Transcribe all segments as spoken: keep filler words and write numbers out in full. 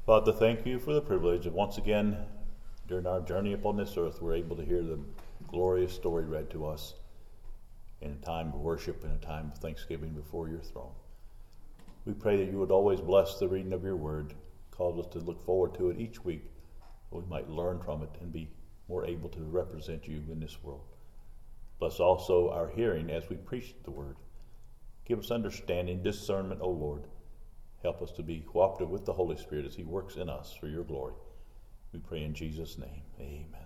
Father, thank you for the privilege of once again, during our journey upon this earth, we're able to hear the glorious story read to us in a time of worship and a time of thanksgiving before your throne. We pray that you would always bless the reading of your word, cause us to look forward to it each week, so we might learn from it and be more able to represent you in this world. Bless also our hearing as we preach the word. Give us understanding, discernment, O Lord. Help us to be cooperative with the Holy Spirit as he works in us for your glory. We pray in Jesus' name. Amen.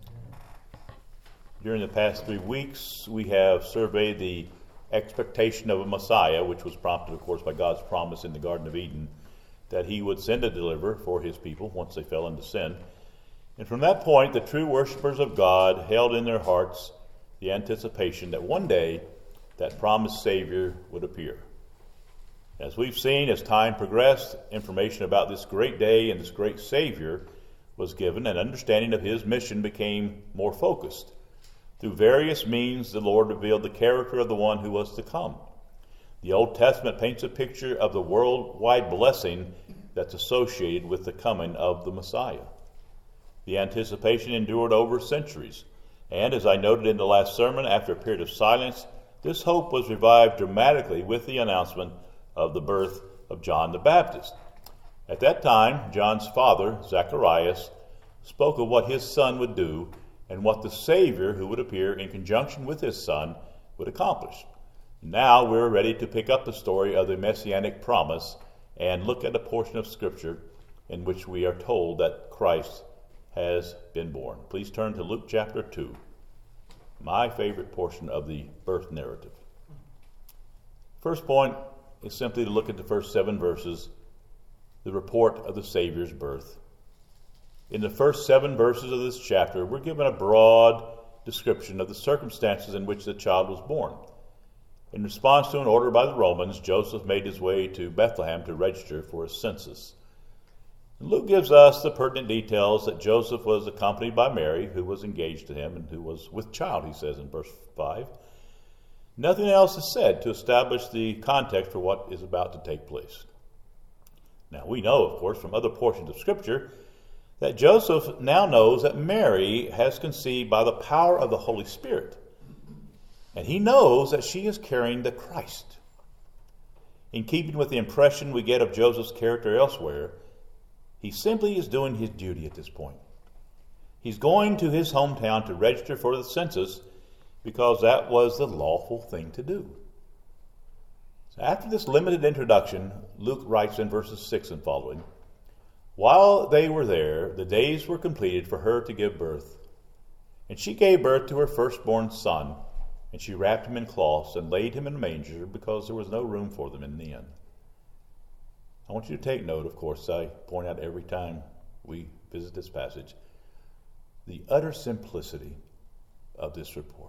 During the past three weeks, we have surveyed the expectation of a Messiah, which was prompted, of course, by God's promise in the Garden of Eden that he would send a deliverer for his people once they fell into sin. And from that point, the true worshipers of God held in their hearts the anticipation that one day that promised Savior would appear. As we've seen, as time progressed, information about this great day and this great Savior was given, and understanding of his mission became more focused. Through various means, the Lord revealed the character of the one who was to come. The Old Testament paints a picture of the worldwide blessing that's associated with the coming of the Messiah. The anticipation endured over centuries, and as I noted in the last sermon, after a period of silence, this hope was revived dramatically with the announcement of the birth of John the Baptist. At that time, John's father, Zacharias, spoke of what his son would do and what the Savior who would appear in conjunction with his son would accomplish. Now we're ready to pick up the story of the Messianic promise and look at a portion of Scripture in which we are told that Christ has been born. Please turn to Luke chapter two, my favorite portion of the birth narrative. First point is simply to look at the first seven verses, the report of the Savior's birth. In the first seven verses of this chapter, we're given a broad description of the circumstances in which the child was born. In response to an order by the Romans, Joseph made his way to Bethlehem to register for a census. And Luke gives us the pertinent details that Joseph was accompanied by Mary, who was engaged to him and who was with child, he says in verse five. Nothing else is said to establish the context for what is about to take place. Now, we know, of course, from other portions of Scripture that Joseph now knows that Mary has conceived by the power of the Holy Spirit. And he knows that she is carrying the Christ. In keeping with the impression we get of Joseph's character elsewhere, he simply is doing his duty at this point. He's going to his hometown to register for the census because that was the lawful thing to do. So after this limited introduction, Luke writes in verses six and following, while they were there, the days were completed for her to give birth. And she gave birth to her firstborn son, and she wrapped him in cloths and laid him in a manger because there was no room for them in the inn. I want you to take note, of course, I point out every time we visit this passage, the utter simplicity of this report.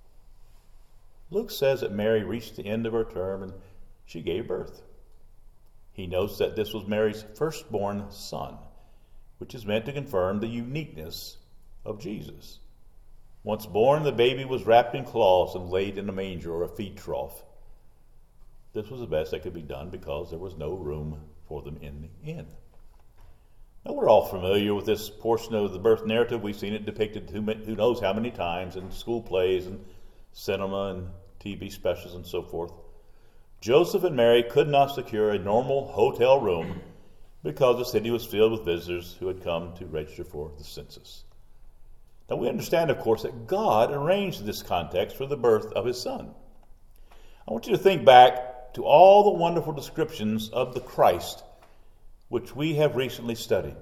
Luke says that Mary reached the end of her term and she gave birth. He notes that this was Mary's firstborn son, which is meant to confirm the uniqueness of Jesus. Once born, the baby was wrapped in cloths and laid in a manger or a feed trough. This was the best that could be done because there was no room for them in the inn. Now, we're all familiar with this portion of the birth narrative. We've seen it depicted who knows how many times in school plays and cinema and T V specials and so forth. Joseph and Mary could not secure a normal hotel room because the city was filled with visitors who had come to register for the census. Now, we understand, of course, that God arranged this context for the birth of his son. I want you to think back to all the wonderful descriptions of the Christ which we have recently studied.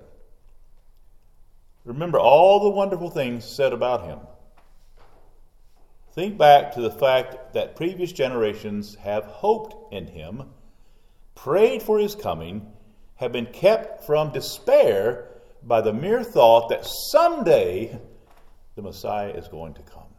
Remember all the wonderful things said about him. Think back to the fact that previous generations have hoped in him, prayed for his coming, have been kept from despair by the mere thought that someday the Messiah is going to come.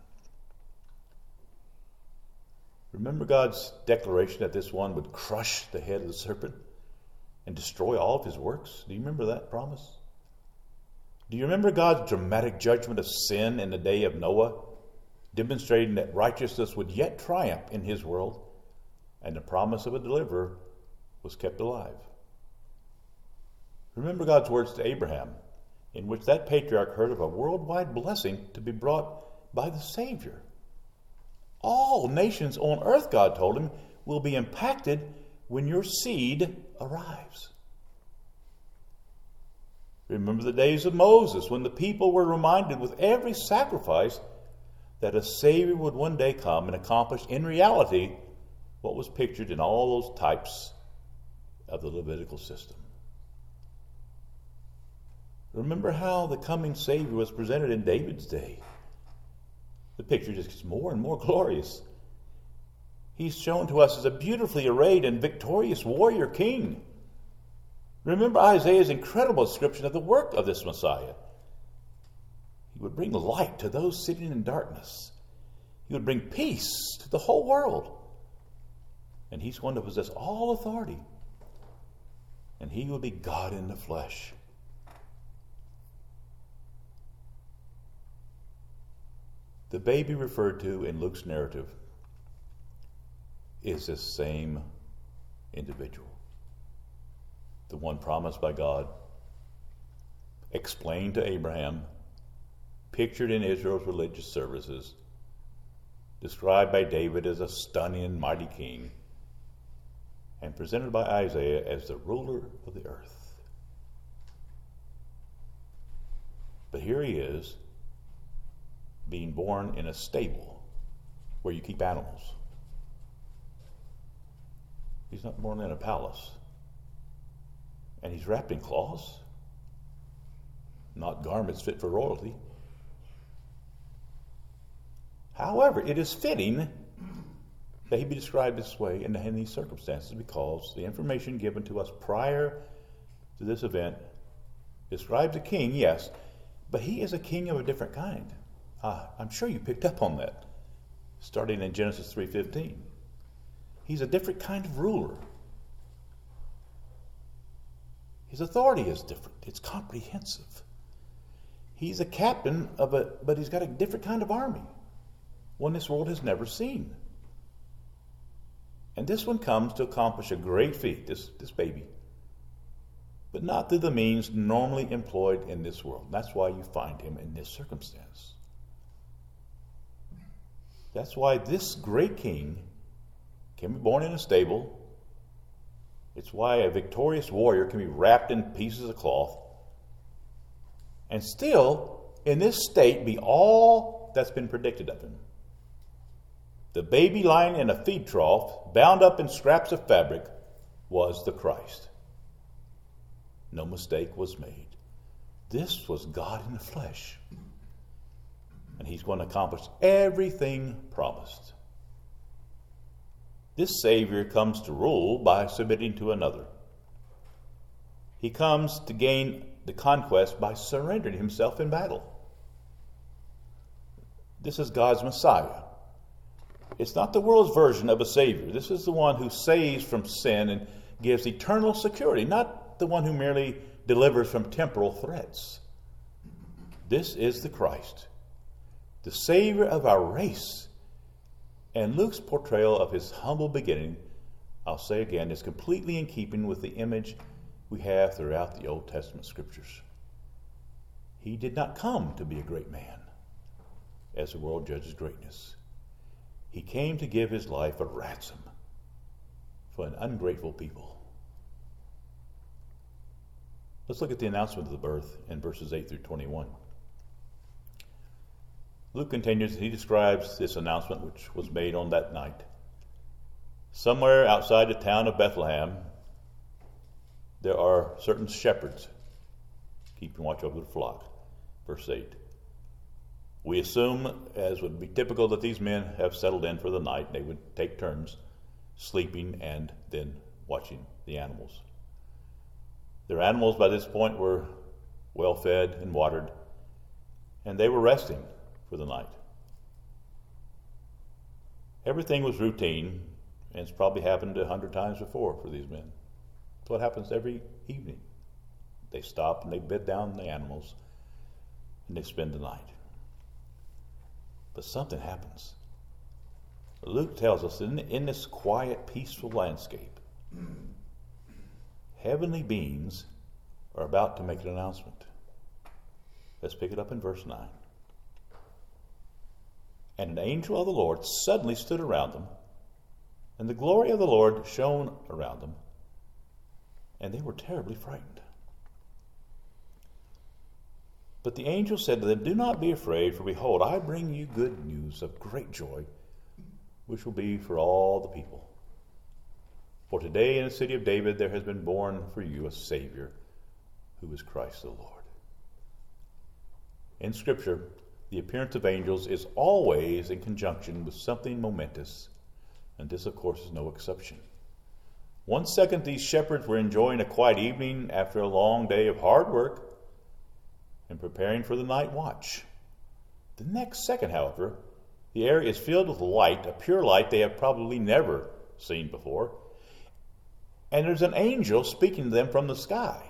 Remember God's declaration that this one would crush the head of the serpent and destroy all of his works? Do you remember that promise? Do you remember God's dramatic judgment of sin in the day of Noah, demonstrating that righteousness would yet triumph in his world, and the promise of a deliverer was kept alive? Remember God's words to Abraham, in which that patriarch heard of a worldwide blessing to be brought by the Savior. All nations on earth, God told him, will be impacted when your seed arrives. Remember the days of Moses, when the people were reminded with every sacrifice that a Savior would one day come and accomplish in reality what was pictured in all those types of the Levitical system. Remember how the coming Savior was presented in David's day. The picture just gets more and more glorious. He's shown to us as a beautifully arrayed and victorious warrior king. Remember Isaiah's incredible description of the work of this Messiah. He would bring light to those sitting in darkness. He would bring peace to the whole world. And he's going to possess all authority. And he will be God in the flesh. The baby referred to in Luke's narrative is this same individual. The one promised by God, explained to Abraham, pictured in Israel's religious services, described by David as a stunning and mighty king, and presented by Isaiah as the ruler of the earth. But here he is, being born in a stable where you keep animals. He's not born in a palace. And he's wrapped in cloths, not garments fit for royalty. However, it is fitting that he be described this way in, in these circumstances, because the information given to us prior to this event describes a king, yes, but he is a king of a different kind. Ah, I'm sure you picked up on that, starting in Genesis three fifteen. He's a different kind of ruler. His authority is different. It's comprehensive. He's a captain of a, but he's got a different kind of army, one this world has never seen. And this one comes to accomplish a great feat, this, this baby, but not through the means normally employed in this world. That's why you find him in this circumstance. That's why this great king can be born in a stable. It's why a victorious warrior can be wrapped in pieces of cloth and still, in this state, be all that's been predicted of him. The baby lying in a feed trough, bound up in scraps of fabric, was the Christ. No mistake was made. This was God in the flesh. And he's going to accomplish everything promised. This Savior comes to rule by submitting to another. He comes to gain the conquest by surrendering himself in battle. This is God's Messiah. It's not the world's version of a Savior. This is the one who saves from sin and gives eternal security, not the one who merely delivers from temporal threats. This is the Christ, the Savior of our race. And Luke's portrayal of his humble beginning, I'll say again, is completely in keeping with the image we have throughout the Old Testament scriptures. He did not come to be a great man, as the world judges greatness. He came to give his life a ransom for an ungrateful people. Let's look at the announcement of the birth in verses eight through twenty-one. Luke continues, he describes this announcement which was made on that night. Somewhere outside the town of Bethlehem, there are certain shepherds keeping watch over the flock. Verse eight. We assume, as would be typical, that these men have settled in for the night. They would take turns sleeping and then watching the animals. Their animals by this point were well fed and watered, and they were resting for the night. Everything was routine, and it's probably happened a hundred times before for these men. It's what happens every evening. They stop and they bed down the animals, and they spend the night. But something happens. Luke tells us that in, in this quiet, peaceful landscape, heavenly beings are about to make an announcement. Let's pick it up in verse nine. And an angel of the Lord suddenly stood around them, and the glory of the Lord shone around them, and they were terribly frightened. But the angel said to them, "Do not be afraid, for behold, I bring you good news of great joy, which will be for all the people. For today in the city of David there has been born for you a Savior, who is Christ the Lord." In Scripture, the appearance of angels is always in conjunction with something momentous, and this, of course, is no exception. One second, these shepherds were enjoying a quiet evening after a long day of hard work and preparing for the night watch. The next second, however, the air is filled with light, a pure light they have probably never seen before, and there's an angel speaking to them from the sky.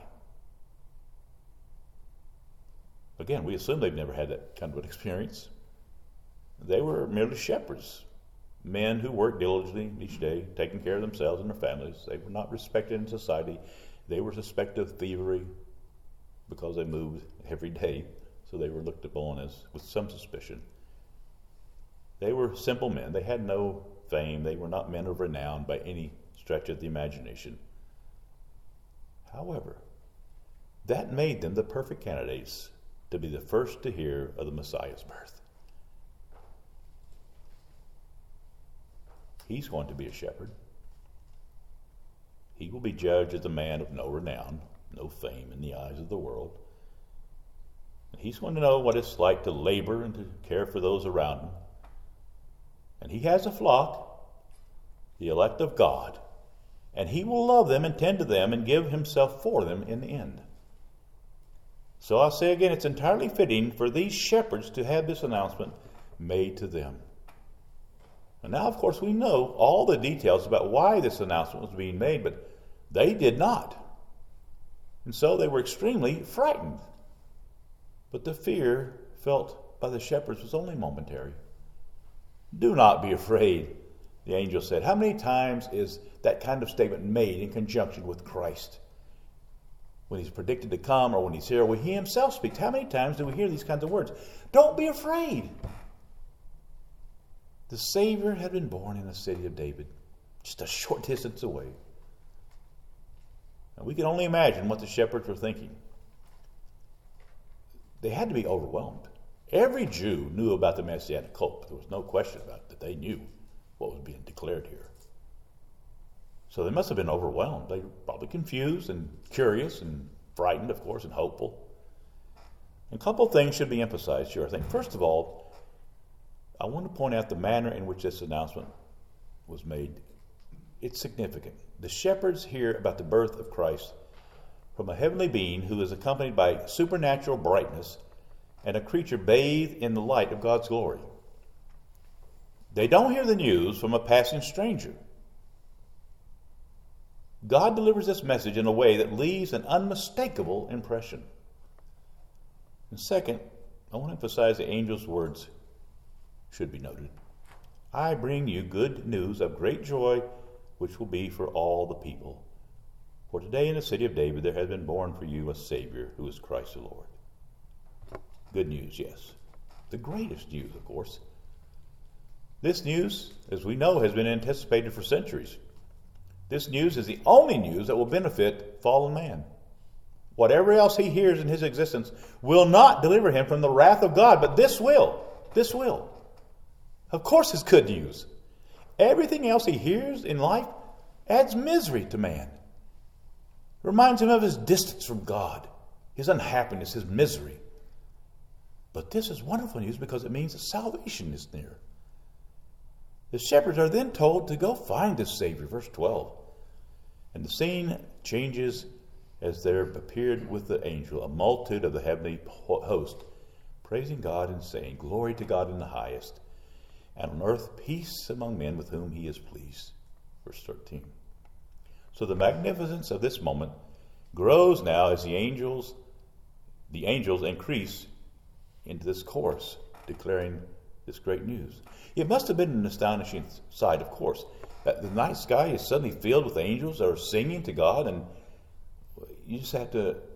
Again, we assume they've never had that kind of an experience. They were merely shepherds, men who worked diligently each day, taking care of themselves and their families. They were not respected in society. They were suspected of thievery because they moved every day, so they were looked upon as with some suspicion. They were simple men. They had no fame. They were not men of renown by any stretch of the imagination. However, that made them the perfect candidates to be the first to hear of the Messiah's birth. He's going to be a shepherd. He will be judged as a man of no renown, no fame in the eyes of the world. He's going to know what it's like to labor and to care for those around him. And he has a flock, the elect of God, and he will love them and tend to them and give himself for them in the end. So I'll say again, it's entirely fitting for these shepherds to have this announcement made to them. And now, of course, we know all the details about why this announcement was being made, but they did not. And so they were extremely frightened. But the fear felt by the shepherds was only momentary. "Do not be afraid," the angel said. How many times is that kind of statement made in conjunction with Christ? When he's predicted to come or when he's here, when he himself speaks, how many times do we hear these kinds of words? Don't be afraid. The Savior had been born in the city of David, just a short distance away. And we can only imagine what the shepherds were thinking. They had to be overwhelmed. Every Jew knew about the Messianic hope. There was no question about it, that they knew what was being declared here. So they must have been overwhelmed. They were probably confused and curious and frightened, of course, and hopeful. A couple of things should be emphasized here, I think. First of all, I want to point out the manner in which this announcement was made. It's significant. The shepherds hear about the birth of Christ from a heavenly being who is accompanied by supernatural brightness and a creature bathed in the light of God's glory. They don't hear the news from a passing stranger. God delivers this message in a way that leaves an unmistakable impression. And second, I want to emphasize the angel's words should be noted. "I bring you good news of great joy, which will be for all the people. For today in the city of David there has been born for you a Savior, who is Christ the Lord." Good news, yes. The greatest news, of course. This news, as we know, has been anticipated for centuries. This news is the only news that will benefit fallen man. Whatever else he hears in his existence will not deliver him from the wrath of God, but this will. This will. Of course it's good news. Everything else he hears in life adds misery to man. Reminds him of his distance from God, his unhappiness, his misery. But this is wonderful news because it means that salvation is near. The shepherds are then told to go find this Savior, verse twelve. And the scene changes as there appeared with the angel a multitude of the heavenly host, praising God and saying, "Glory to God in the highest, and on earth peace among men with whom he is pleased." Verse thirteen. So the magnificence of this moment grows now as the angels, the angels increase into this chorus, declaring this great news. It must have been an astonishing sight, of course, that the night sky is suddenly filled with angels that are singing to God, and you just have to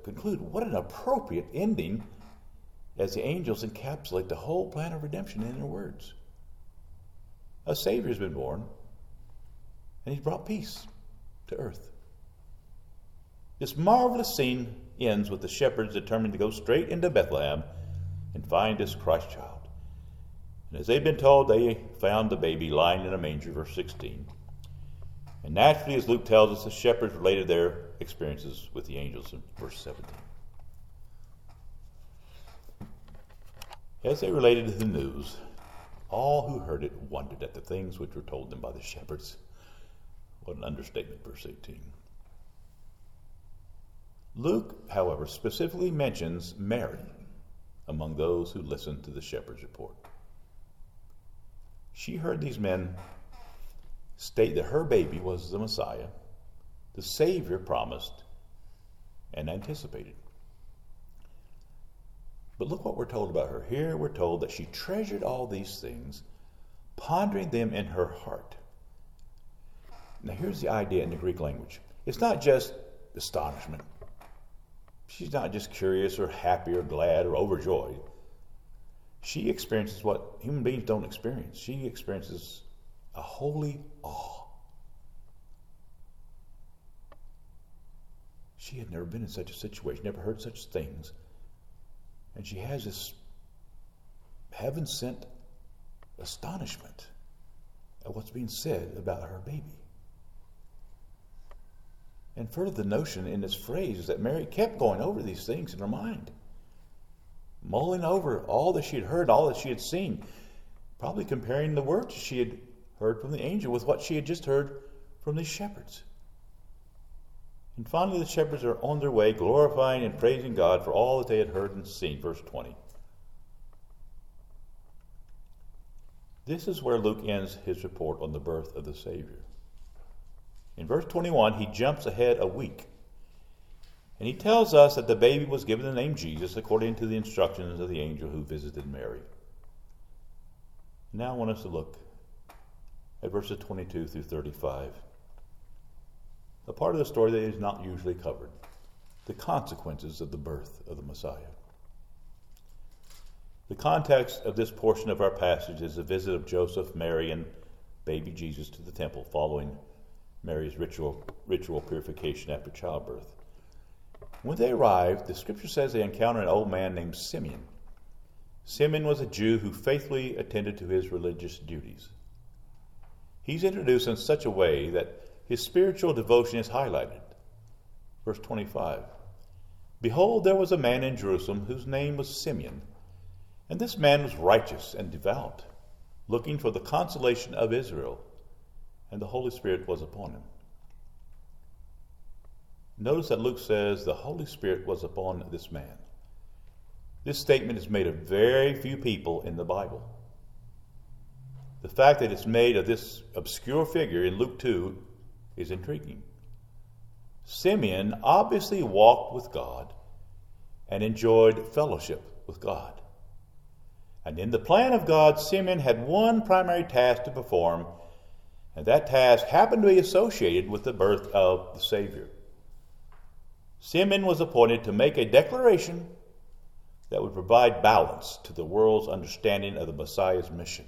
conclude, what an appropriate ending as the angels encapsulate the whole plan of redemption in their words. A Savior has been born, and he's brought peace to earth. This marvelous scene ends with the shepherds determined to go straight into Bethlehem and find this Christ child. And as they've been told, they found the baby lying in a manger, verse sixteen. And naturally, as Luke tells us, the shepherds related their experiences with the angels in verse seventeen. As they related the news, all who heard it wondered at the things which were told them by the shepherds. What an understatement, verse eighteen. Luke, however, specifically mentions Mary among those who listened to the shepherd's report. She heard these men state that her baby was the Messiah, the Savior promised and anticipated. But look what we're told about her. Here we're told that she treasured all these things, pondering them in her heart. Now here's the idea in the Greek language. It's not just astonishment. She's not just curious or happy or glad or overjoyed. She experiences what human beings don't experience. She experiences a holy awe. She had never been in such a situation, never heard such things. And she has this heaven-sent astonishment at what's being said about her baby. And further, the notion in this phrase is that Mary kept going over these things in her mind, mulling over all that she had heard, all that she had seen, probably comparing the words she had heard from the angel with what she had just heard from these shepherds. And finally, the shepherds are on their way, glorifying and praising God for all that they had heard and seen. Verse twenty. This is where Luke ends his report on the birth of the Savior. In verse twenty-one, he jumps ahead a week. And he tells us that the baby was given the name Jesus according to the instructions of the angel who visited Mary. Now I want us to look at verses twenty-two through thirty-five. A part of the story that is not usually covered. The consequences of the birth of the Messiah. The context of this portion of our passage is the visit of Joseph, Mary, and baby Jesus to the temple following Mary's ritual, ritual purification after childbirth. When they arrived, the scripture says they encountered an old man named Simeon. Simeon was a Jew who faithfully attended to his religious duties. He's introduced in such a way that his spiritual devotion is highlighted. Verse twenty-five. Behold, there was a man in Jerusalem whose name was Simeon, and this man was righteous and devout, looking for the consolation of Israel, and the Holy Spirit was upon him. Notice that Luke says the Holy Spirit was upon this man. This statement is made of very few people in the Bible. The fact that it's made of this obscure figure in Luke two is intriguing. Simeon obviously walked with God and enjoyed fellowship with God. And in the plan of God, Simeon had one primary task to perform, and that task happened to be associated with the birth of the Savior. Simeon was appointed to make a declaration that would provide balance to the world's understanding of the Messiah's mission.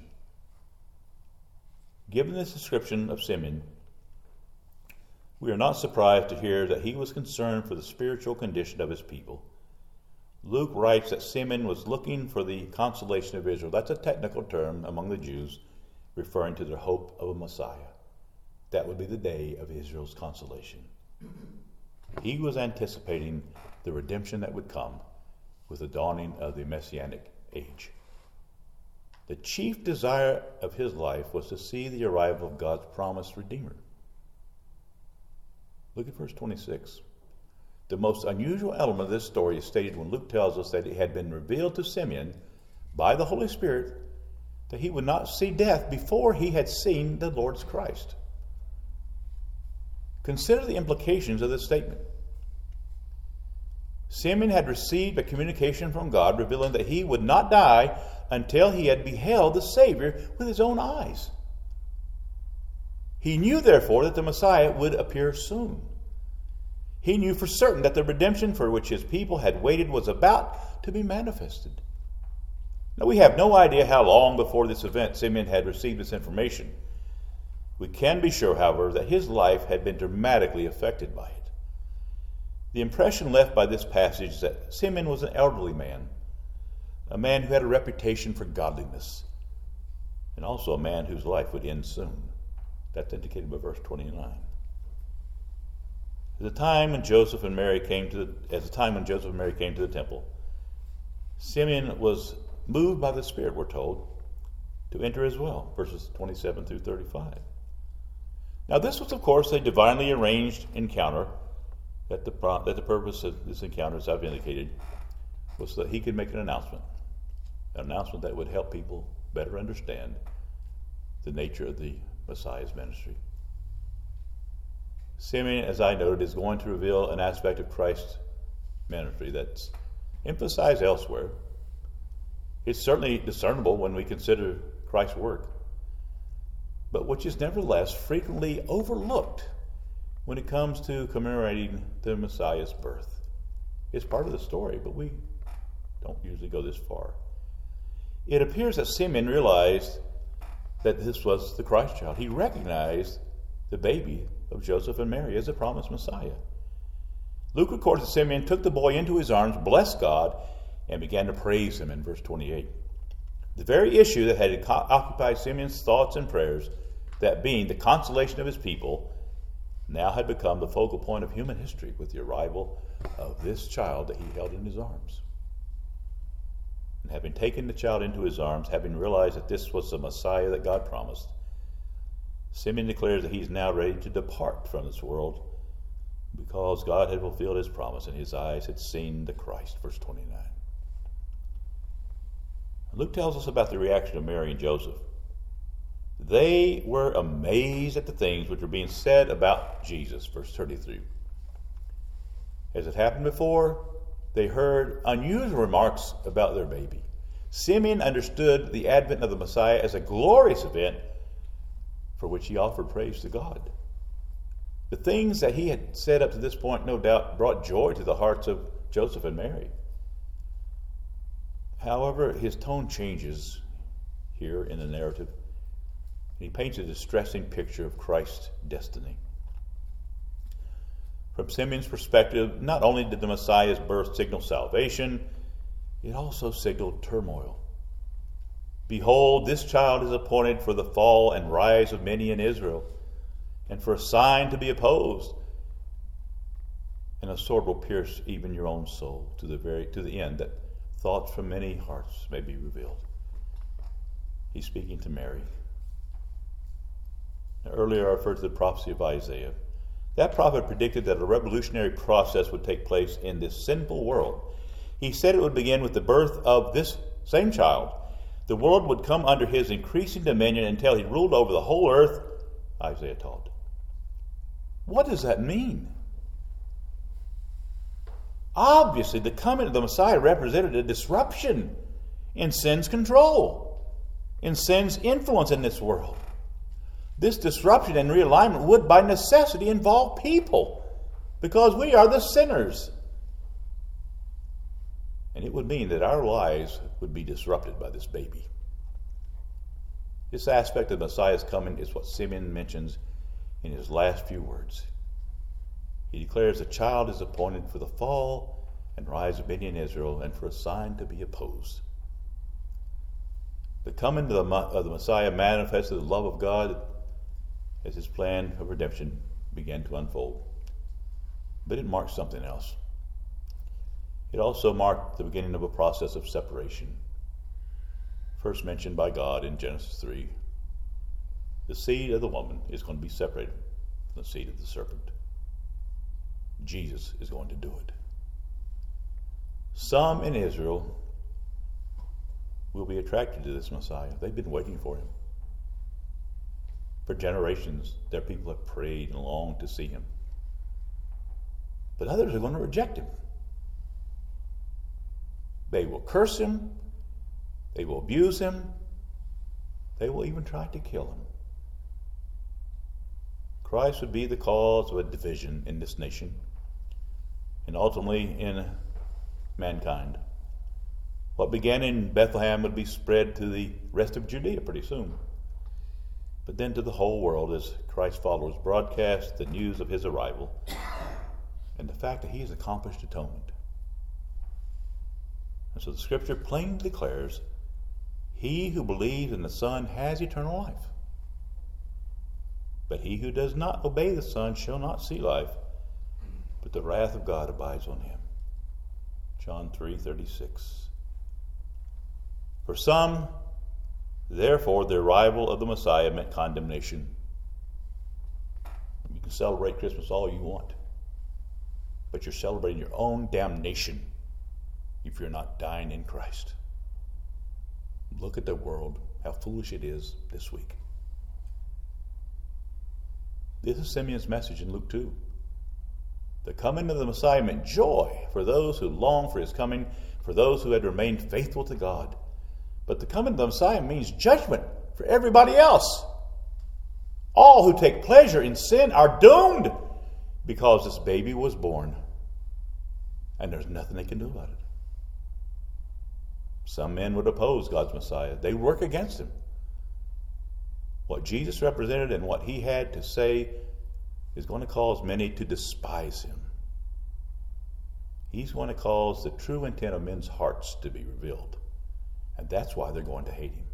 Given this description of Simeon, we are not surprised to hear that he was concerned for the spiritual condition of his people. Luke writes that Simeon was looking for the consolation of Israel. That's a technical term among the Jews, referring to their hope of a Messiah. That would be the day of Israel's consolation. He was anticipating the redemption that would come with the dawning of the Messianic age. The chief desire of his life was to see the arrival of God's promised Redeemer. Look at verse twenty-six. The most unusual element of this story is stated when Luke tells us that it had been revealed to Simeon by the Holy Spirit that he would not see death before he had seen the Lord's Christ. Consider the implications of this statement. Simeon had received a communication from God revealing that he would not die until he had beheld the Savior with his own eyes. He knew, therefore, that the Messiah would appear soon. He knew for certain that the redemption for which his people had waited was about to be manifested. Now, we have no idea how long before this event Simeon had received this information. We can be sure, however, that his life had been dramatically affected by it. The impression left by this passage is that Simeon was an elderly man, a man who had a reputation for godliness, and also a man whose life would end soon. That's indicated by verse twenty-nine. At the time when Joseph and Mary came to the, at the time when Joseph and Mary came to the temple, Simeon was moved by the Spirit, we're told, to enter as well, verses twenty-seven through thirty-five. Now, this was, of course, a divinely arranged encounter. That the that the purpose of this encounter, as I've indicated, was so that he could make an announcement, an announcement that would help people better understand the nature of the Messiah's ministry. Simeon, as I noted, is going to reveal an aspect of Christ's ministry that's emphasized elsewhere. It's certainly discernible when we consider Christ's work, but which is nevertheless frequently overlooked when it comes to commemorating the Messiah's birth. It's part of the story, but we don't usually go this far. It appears that Simeon realized that this was the Christ child. He recognized the baby of Joseph and Mary as the promised Messiah. Luke records that Simeon took the boy into his arms, blessed God, and began to praise him in verse twenty-eight. The very issue that had occupied Simeon's thoughts and prayers, that being the consolation of his people, now had become the focal point of human history with the arrival of this child that he held in his arms. And having taken the child into his arms, having realized that this was the Messiah that God promised, Simeon declares that he's now ready to depart from this world because God had fulfilled his promise and his eyes had seen the Christ. Verse twenty-nine. Luke tells us about the reaction of Mary and Joseph. They were amazed at the things which were being said about Jesus. Verse thirty-three. As it happened before, they heard unusual remarks about their baby. Simeon understood the advent of the Messiah as a glorious event for which he offered praise to God. The things that he had said up to this point, no doubt, brought joy to the hearts of Joseph and Mary. However, his tone changes here in the narrative. He paints a distressing picture of Christ's destiny. From Simeon's perspective, not only did the Messiah's birth signal salvation, it also signaled turmoil. Behold, this child is appointed for the fall and rise of many in Israel, and for a sign to be opposed. And a sword will pierce even your own soul to the very to the end, that thoughts from many hearts may be revealed. He's speaking to Mary. Now, earlier I referred to the prophecy of Isaiah. That prophet predicted that a revolutionary process would take place in this sinful world. He said it would begin with the birth of this same child. The world would come under his increasing dominion until he ruled over the whole earth, Isaiah taught. What does that mean? Obviously, the coming of the Messiah represented a disruption in sin's control, in sin's influence in this world. This disruption and realignment would by necessity involve people, because we are the sinners. And it would mean that our lives would be disrupted by this baby. This aspect of the Messiah's coming is what Simeon mentions in his last few words. He declares the child is appointed for the fall and rise of many in Israel, and for a sign to be opposed. The coming of the, of the Messiah manifested the love of God as his plan of redemption began to unfold. But it marked something else. It also marked the beginning of a process of separation, first mentioned by God in Genesis three. The seed of the woman is going to be separated from the seed of the serpent. Jesus is going to do it. Some in Israel will be attracted to this Messiah. They've been waiting for him. For generations, their people have prayed and longed to see him. But others are going to reject him. They will curse him. They will abuse him. They will even try to kill him. Christ would be the cause of a division in this nation. and ultimately in mankind. What began in Bethlehem would be spread to the rest of Judea pretty soon, but then to the whole world as Christ's followers broadcast the news of his arrival and the fact that he has accomplished atonement. And so the scripture plainly declares, he who believes in the Son has eternal life. But he who does not obey the Son shall not see life, but the wrath of God abides on him. John three thirty-six. For some, therefore, the arrival of the Messiah meant condemnation. You can celebrate Christmas all you want, but you're celebrating your own damnation if you're not dying in Christ. Look at the world, how foolish it is this week. This is Simeon's message in Luke two. The coming of the Messiah meant joy for those who long for his coming, for those who had remained faithful to God. But the coming of the Messiah means judgment for everybody else. All who take pleasure in sin are doomed because this baby was born, and there's nothing they can do about it. Some men would oppose God's Messiah. They work against him. What Jesus represented and what he had to say is going to cause many to despise him. He's going to cause the true intent of men's hearts to be revealed. And that's why they're going to hate him.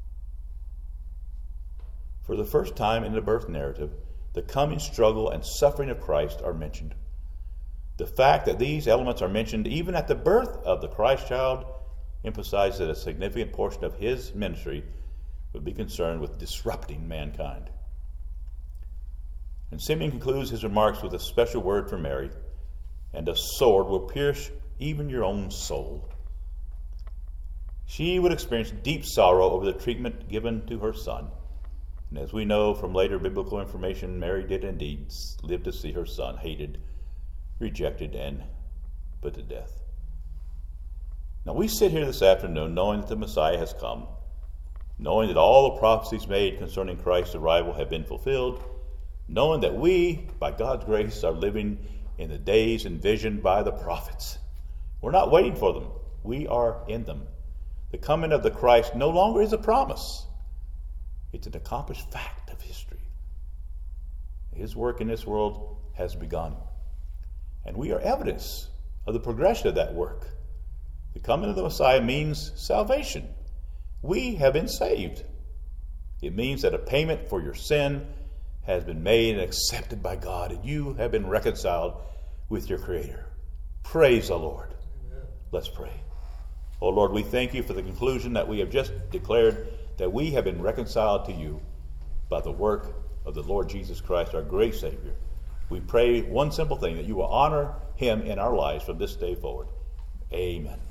For the first time in the birth narrative, the coming struggle and suffering of Christ are mentioned. The fact that these elements are mentioned even at the birth of the Christ child emphasizes that a significant portion of his ministry would be concerned with disrupting mankind. And Simeon concludes his remarks with a special word for Mary, and a sword will pierce even your own soul. She would experience deep sorrow over the treatment given to her son. And as we know from later biblical information, Mary did indeed live to see her son hated, rejected, and put to death. Now we sit here this afternoon knowing that the Messiah has come, knowing that all the prophecies made concerning Christ's arrival have been fulfilled, knowing that we, by God's grace, are living in the days envisioned by the prophets. We're not waiting for them. We are in them. The coming of the Christ no longer is a promise. It's an accomplished fact of history. His work in this world has begun. And we are evidence of the progression of that work. The coming of the Messiah means salvation. We have been saved. It means that a payment for your sin has been made and accepted by God, and you have been reconciled with your Creator. Praise the Lord. Amen. Let's pray. Oh Lord, we thank you for the conclusion that we have just declared, that we have been reconciled to you by the work of the Lord Jesus Christ, our great Savior. We pray one simple thing, that you will honor him in our lives from this day forward. Amen.